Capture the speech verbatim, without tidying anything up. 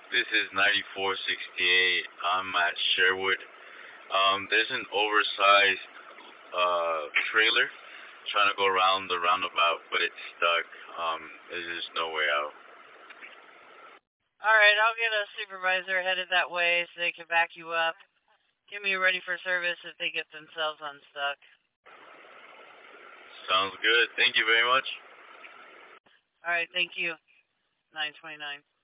This is ninety-four sixty-eight. I'm at Sherwood. Um, there's an oversized uh, trailer trying to go around the roundabout, but it's stuck. Um, there's just no way out. Alright, I'll get a supervisor headed that way so they can back you up. Get me ready for service if they get themselves unstuck. Sounds good. Thank you very much. Alright, thank you. nine twenty-nine.